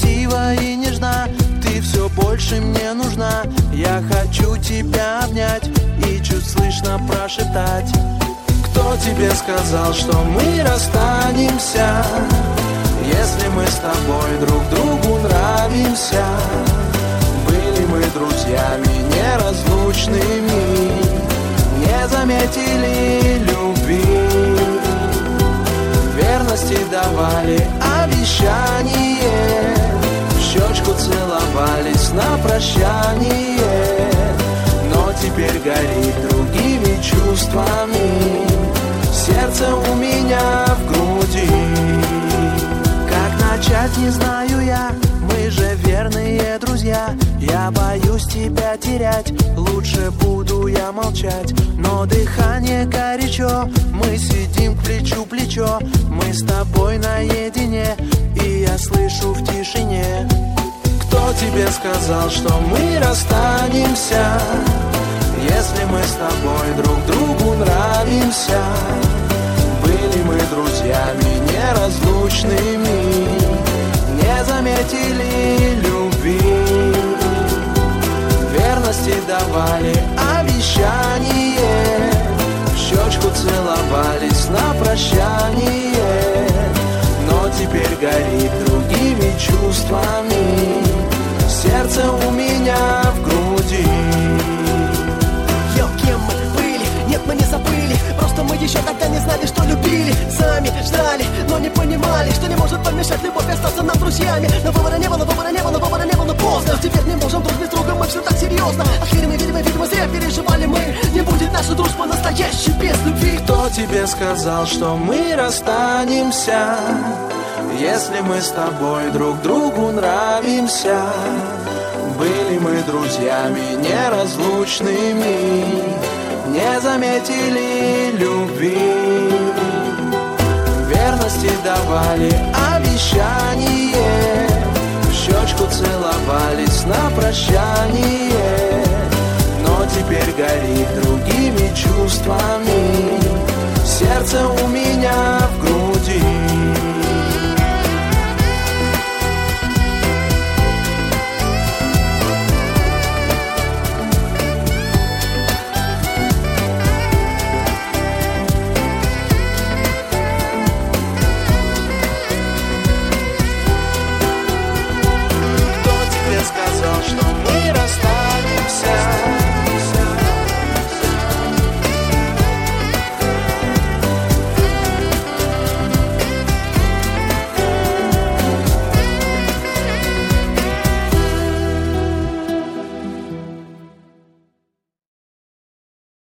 красива и нежна, ты все больше мне нужна. Я хочу тебя обнять и чуть слышно прошептать: кто тебе сказал, что мы расстанемся, если мы с тобой друг другу нравимся? Были мы друзьями неразлучными, не заметили любви, верности давали обещание, в щечку целовались на прощание. Но теперь горит другими чувствами сердце у меня в груди. Как начать, не знаю я, мы же верные друзья. Я боюсь тебя терять, лучше буду я молчать. Но дыхание горячо, мы сидим плечу плечо, мы с тобой наедине, и я слышу в тишине: кто тебе сказал, что мы расстанемся, если мы с тобой друг другу нравимся? Были мы друзьями неразлучными, не заметили любви, верности давали обещание, в щечку целовались на прощание. Но теперь горит другими чувствами сердце у меня в груди. Йо, кем мы были? Нет, мы не забыли, просто мы еще тогда не знали, что любили. Сами ждали, но не понимали, что не может помешать любовь остаться нам друзьями. Но выбора не было, выбора не было, выбора не было, поздно. Теперь не можем друг без друга, мы все так серьезно. Ах, видимо, зря переживали мы. Не будет наша дружба настоящей без любви. Кто тебе сказал, что мы расстанемся, если мы с тобой друг другу нравимся? Были мы друзьями неразлучными, не заметили любви, верности давали обещание, в щечку целовались на прощание. Но теперь горит другими чувствами сердце у меня в груди.